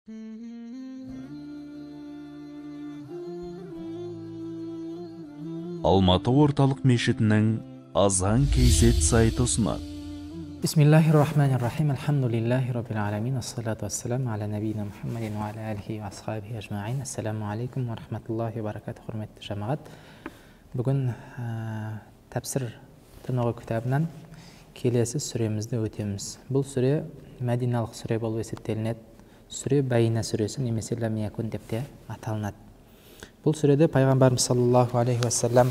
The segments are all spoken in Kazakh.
Алматы орталық мешітінің Азан KZ сайты ұсынады. Бисмиллахир-рахманир-рахим. Алхамдулиллахи раббил аламин. Ассалату вассаламу аля набийина Мухаммадин ва аля алихи ва асхабихи ажмаин. Ассаламу алейкум ва рахматуллахи ва баракатух. Құрметті жамағат. Бүгін тәпсір тынығы кітабынан келесі сүремізді өтеміз. Бұл сүре мәдиналық сүре болып есептелінеді. Сүре Байина сүресі немесе Лам Якун деп те аталынады. Бұл сүреде пайғамбарымыз саллаллаху алейхи уассалам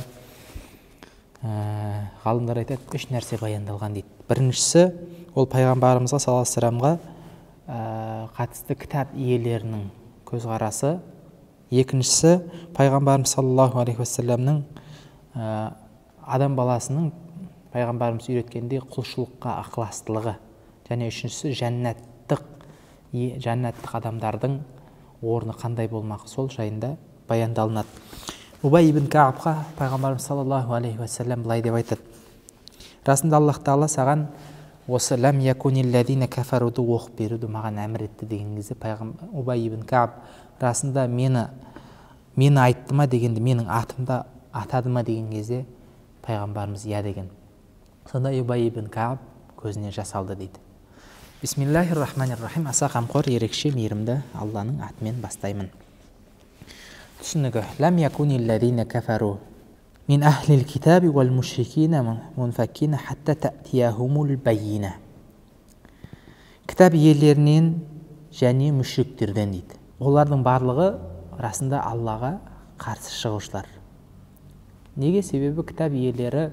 ғалымдар айтады, үш нәрсе баяндалған дейді. Біріншісі, ол пайғамбарымызға саллаллаху алейхи уассаламға қатысты кітап иелерінің көзқарасы. Екіншісі, пайғамбарымыз саллаллаху алейхи уассаламның адам баласының пайғамбарымыз үйреткендей құлшылыққа ықыластылығы. Және үшіншісі, жәннаттық адамдардың орны қандай болмақ, сол жайында баяндалынады. Убай ибн Каабқа пайғамбарымыз саллаллаху алейхи уассалам былай деп айтады: расында Аллах Тағала саған осы лам якуниллазина кафаруды оқып беруді маған әмір етті деген кезде Убай ибн Кааб расында мені айтты ма дегенде, менің атымды атады ма деген кезде пайғамбарымыз иә деген. Сонда Убай ибн Кааб көзіне жас алды дейді. Бисмиллахир-рахманир-рахим. Аса қамқор, ерекше, мейірімді Алланың атымен бастаймын. Түсінігі: лам якуниллазина кафару мин ахлил китаби вал мушрикина мунфаккина хатта таътияхумул байина. Кітап иелерінен және мүшриктерден дейді. Олардың барлығы расында Аллаға қарсы шығушылар. Неге? Себебі кітап иелері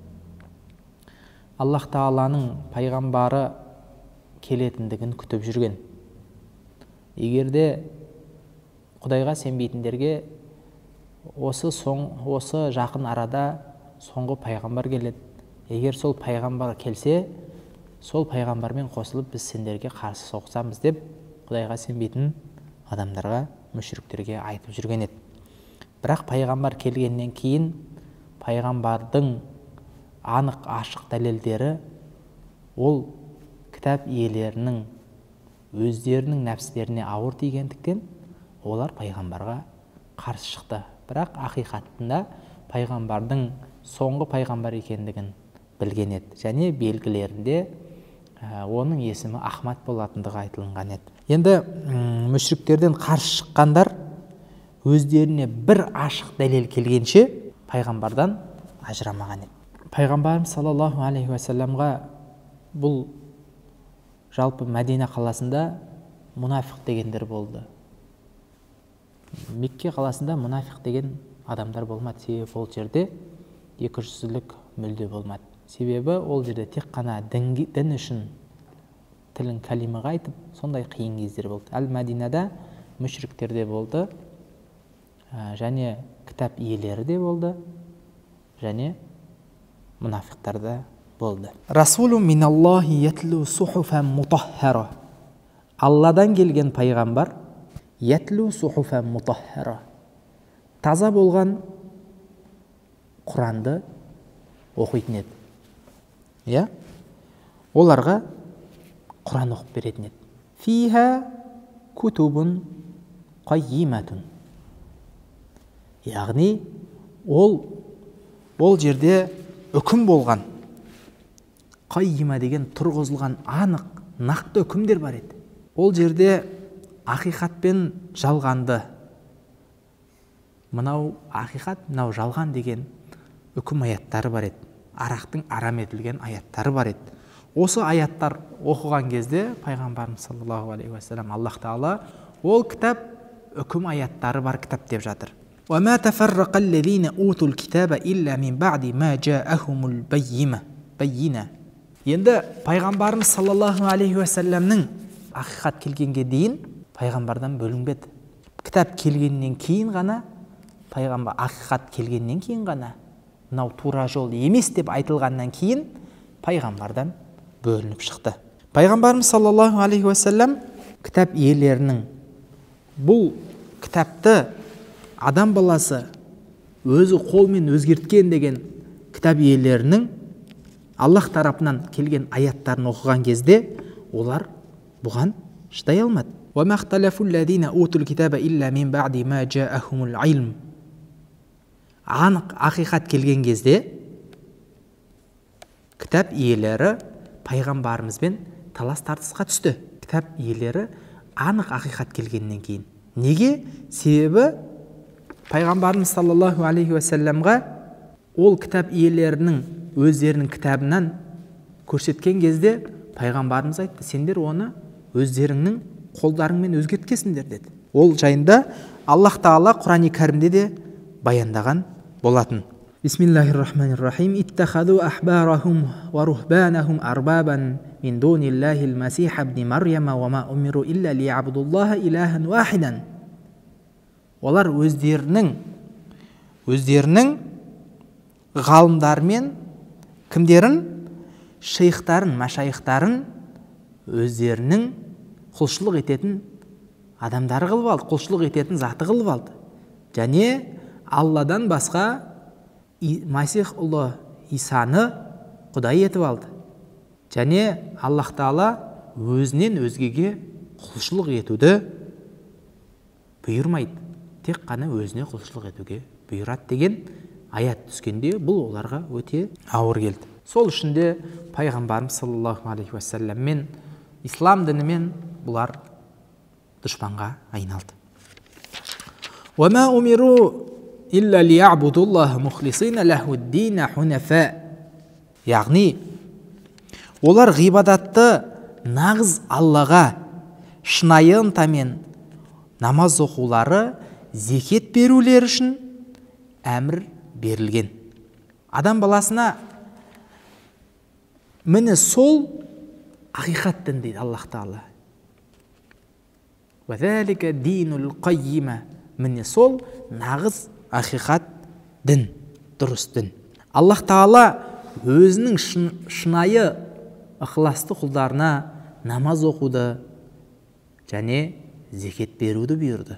Аллах Тағаланың пайғамбары келетіндігін күтіп жүрген. Егерде Құдайға сенбейтіндерге осы жақын арада соңғы пайғамбар келеді. Егер сол пайғамбар келсе, сол пайғамбармен қосылып біз сендерге қарсы соғысамыз деп Құдайға сенбейтін адамдарға, мүшриктерге айтып жүрген еді. Бірақ пайғамбар келгеннен кейін пайғамбардың анық ашық дәлелдері ол кітап иелерінің өздерінің нәпсілеріне ауыр тигендіктен олар пайғамбарға қарсы шықты. Бірақ ақиқатында пайғамбардың соңғы пайғамбар екендігін білген еді. Және белгілерінде оның есімі Ахмад болатындығы айтылған еді. Енді мүшриктерден қарсы шыққандар өздеріне бір ашық дәлел келгенше пайғамбардан ажырамаған еді. Пайғамбарымыз саллаллаху алейхи уассаламға бұл жалпы Мәдина қаласында мұнафиқ дегендер болды. Мекке қаласында мұнафиқ деген адамдар болмады. Себебі ол жерде екіжүзділік мүлде болмады. Себебі ол жерде тек қана дін үшін тілін кәлимаға айтып, сондай қиын кездер болды. Мәдинада мүшриктер де болды, және кітап иелері де болды, және мұнафиқтар да болды. Расулу миналлахи ятлу сухуфан мутаххара. Алладан келген пайғамбар ятлу сухуфан мутаххара. Таза болған Құранды оқитын еді. Я? Оларға Құран оқып беретін еді. Фиха кутубун қайиматун. Яғни ол жерде үкім болған, қайима деген тұрғызылған анық, нақты үкімдер бар еді. Ол жерде ақиқат пен жалғанды, мынау ақиқат, мынау жалған деген үкім аяттары бар еді. Арақтың арам етілген аяттары бар еді. Осы аяттар оқыған кезде пайғамбарымыз саллаллаху алейхи уассалам Аллах Тағала ол кітап үкім аяттары бар кітап деп жатыр. وَمَا تَفَرَّقَ الَّذِينَ أُوتُوا الْكِتَابَ إِلَّا مِنْ بَعْدِ مَا جَاءَهُمُ الْبَيِّنَةُ. Енді пайғамбарымыз саллаллаху алейхи уассаламның ақиқат келгенге дейін пайғамбардан бөлінбеді. Кітап келгеннен кейін ғана, пайғамбар ақиқат келгеннен кейін ғана, мынау тура жол емес деп айтылғаннан кейін пайғамбардан бөлініп шықты. Пайғамбарымыз саллаллаху алейхи уассалам кітап иелерінің бұл кітапты адам баласы өзі қолмен өзгерткен деген кітап иелерінің Аллах тарапынан келген аяттарын оқыған кезде олар бұған шыдай алмады. وَمَا اخْتَلَفُ الَّذِينَ أُوتُوا الْكِتَابَ إِلَّا مِنْ بَعْدِ مَا جَاءَهُمُ الْعِلْمُ. Анық ақиқат келген кезде кітап иелері пайғамбарымызбен талас тартысқа түсті. Кітап иелері анық ақиқат келгеннен кейін. Неге? Себебі пайғамбарымыз саллаллаху алейхи уассаламға ол кітап иелерінің өздерінің кітабынан көрсеткен кезде пайғамбарымыз айтты, сендер оны өздеріңнің қолдарыңмен өзгерткенсіңдер деді. Ол жайында Аллах Тағала Құран-ы Кәрімде де баяндаған болатын. Бисмиллахир-рахманир-рахим. Иттахаду ахбарахум ва рухбанахум арбабан мин дуниллахил масих ибн Марьяма ва ма умиру илля лиябудуллаха илахан вахидан. Олар өздерінің ғалымдармен кімдерін? Шейхтарын, машайхтарын өздерінің құлшылық ететін адамдары қылып алды, құлшылық ететін заты қылып алды. Және Алладан басқа Масих ұлы Исаны құдай етіп алды. Және Аллах Тағала өзінен өзгеге құлшылық етуді бұйырмайды. Тек қана өзіне құлшылық етуге бұйырады деген аят түскенде бұл оларға өте ауыр келді. Сол үшін де пайғамбарымыз саллаллаху алейхи уассаламмен, ислам дінімен бұлар дұшпанға айналды. وَمَا أُمِرُوا إِلَّا لِيَعْبُدُوا اللَّهَ مُخْلِصِينَ لَهُ الدِّينَ حُنَفَاءَ. Яғни олар ғибадатты нағыз Аллаға шынайы ынтамен намаз оқулары, зекет берулер үшін әмір берілген. Адам баласына міне сол ақиқат дін дейді Аллах Тағала. وَذَلِكَ دِينُ الْقَيِّمَ. Міне сол нағыз ақиқат дін, дұрыс дін. Аллах Тағала өзінің шынайы ықыласты құлдарына намаз оқуды және зекет беруді бұйырды.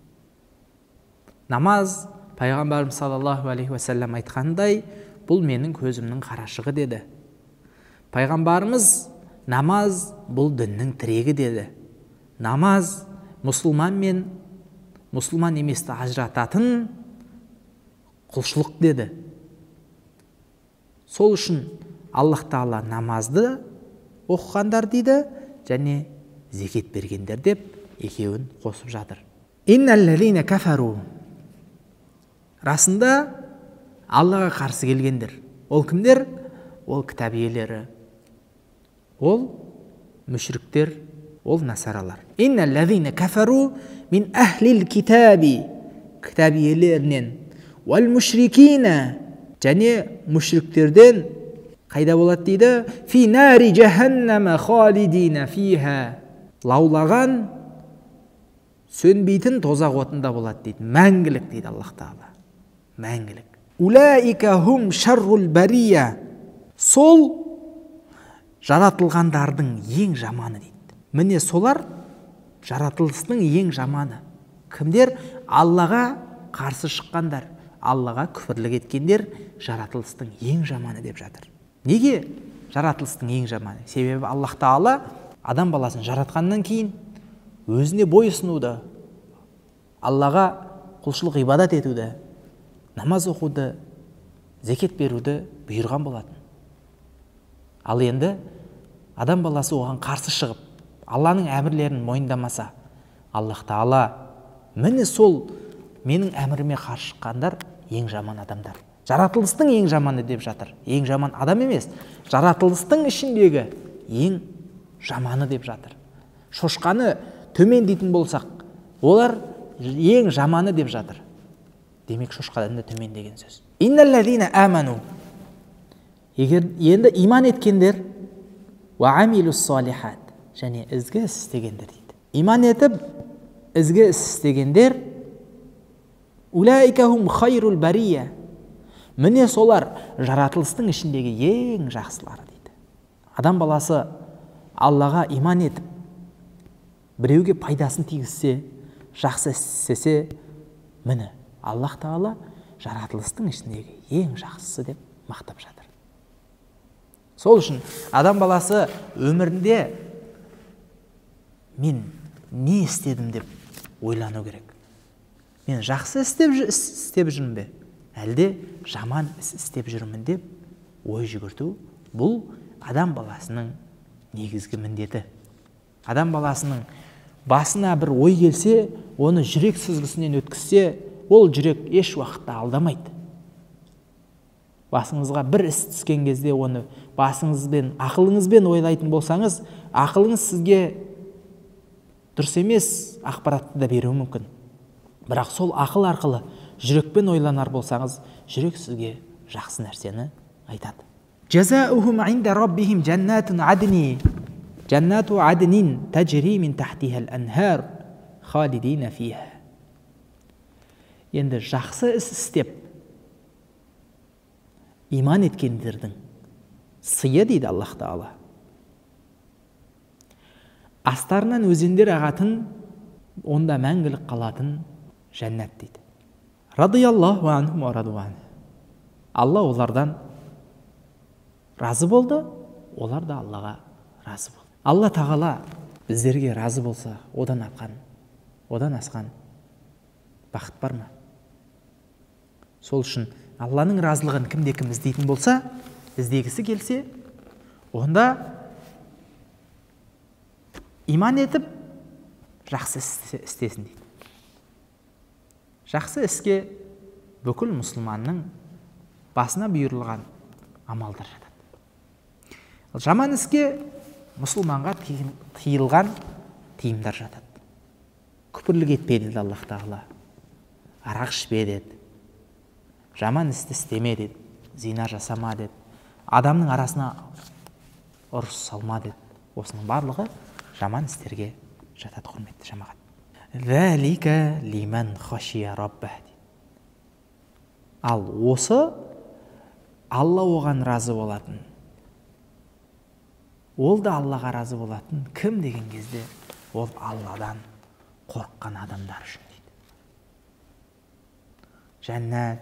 Намаз, пайғамбарымыз саллаллаху алейхи уассалам айтқандай, бұл менің көзімнің қарашығы деді. Пайғамбарымыз намаз бұл діннің тірегі деді. Намаз мұсылман мен мұсылман еместі ажырататын құлшылық деді. Сол үшін Аллах Тағала намазды оқығандар дейді және зекет бергендер деп екеуін қосып жатыр. Инналлазина кафару. Расында Аллаға қарсы келгендер. Ол кімдер? Ол кітап иелері. Ол мүшриктер, ол насаралар. Инналлазина кафару мин ахлил китаби. Кітап иелерінен. Вал мушрикина. Және мүшриктерден қайда болады дейді? Фи нари джаханнама халидина фиха. Лаулаған сөнбейтін тозақ отында болады дейді. Мәңгілік дейді Аллах Тағала. Мәңгілік. Улаика хум шаррул бария. Сол жаратылғандардың ең жаманы дейді. Міне солар жаратылыстың ең жаманы. Кімдер? Аллаға қарсы шыққандар, Аллаға күфірлік еткендер жаратылыстың ең жаманы деп жатыр. Неге жаратылыстың ең жаманы? Себебі Аллах Тағала адам баласын жаратқаннан кейін өзіне бойұсынуды, Аллаға құлшылық ибадат етуді, намаз оқуды, зекет беруді бұйырған болатын. Ал енді адам баласы оған қарсы шығып, Алланың әмірлерін мойындамаса, Аллах Тағала міне сол менің әміріме қарсы шыққандар ең жаман адамдар. Жаратылыстың ең жаманы деп жатыр. Ең жаман адам емес, жаратылыстың ішіндегі ең жаманы деп жатыр. Шошқаны төмен дейтін болсақ, олар ең жаманы деп жатыр. Демек шошқадан да төмен деген сөз. Инналлазина аману. Егер енді иман еткендер, ва амилус салихат, және ізгі іс істегендер дейді. Иман етіп, ізгі іс істегендер, улаика хум хайрул бария. Міне солар жаратылыстың ішіндегі ең жақсылары дейді. Адам баласы Аллаға иман етіп, біреуге пайдасын тигізсе, жақсы істесе, міне Аллах Тағала жаратылыстың ішіндегі ең жақсысы деп мақтап жатыр. Сол үшін адам баласы өмірінде мен не істедім деп ойлану керек. Мен жақсы істеп жүрмін бе, әлде жаман іс істеп жүрмін деп ой жүгірту, бұл адам баласының негізгі міндеті. Адам баласының басына бір ой келсе, оны жүрек сүзгісінен өткізсе, ол жүрек еш уақытта алдамайды. Басыңызға бір іс түскен кезде, оны басыңызбен, ақылыңызбен ойлайтын болсаңыз, ақылыңыз сізге дұрыс емес ақпаратты да беруі мүмкін. Бірақ сол ақыл арқылы жүрекпен ойланар болсаңыз, жүрек сізге жақсы нәрсені айтады. Жазаухум инда раббихим джаннату аднин тажри мин тахтиха ал-анхар халидина фиха. Енді жақсы іс істеп иман еткендердің сыйы дейді Аллах Тағала. Астарынан өзендер ағатын, онда мәңгілік қалатын жәннат дейді. Радияллаху анхум ва раду анху. Алла олардан разы болды, олар да Аллаға разы болды. Алла Тағала біздерге разы болса, одан асқан бақыт бар ма? Сол үшін Алланың разылығын кімде-кім іздейтін болса, іздегісі келсе, онда иман етіп, жақсы істесін дейді. Жақсы іске бүкіл мұсылманның басына бұйырылған амалдар жатады. Жаман іске мұсылманға тыйылған тыйымдар жатады. Күпірлік етпе деді Аллах Тағала. Арақ ішпе деді. Жаман істі істеме деді. Зина жасама деді. Адамның арасына ұрыс салма деді. Осының барлығы жаман істерге жатады, құрметті жамағат. Зәлика лиман хашия раббах. Ал осы Алла оған разы болатын. Ол да Аллаға разы болатын. Кім деген кезде ол Алладан қорыққан адамдар үшін дейді. Жәннат,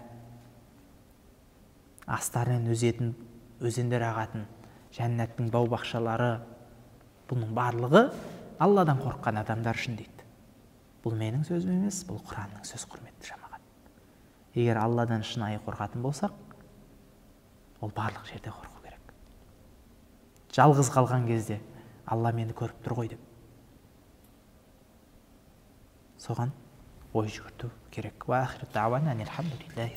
астарынан өзетін, өзендер ағатын жәннаттың бау-бақшалары, бұның барлығы Алладан қорыққан адамдар үшін дейді. Бұл менің сөзім емес, бұл Құранның сөз, құрметті жамағат. Егер Алладан шынайы қорқатын болсақ, ол барлық жерде қорқу керек. Жалғыз қалған кезде Алла мені көріп тұр ғой деп, соған ой жүгірту керек. Ва ахиру дауана анил хамдулиллахи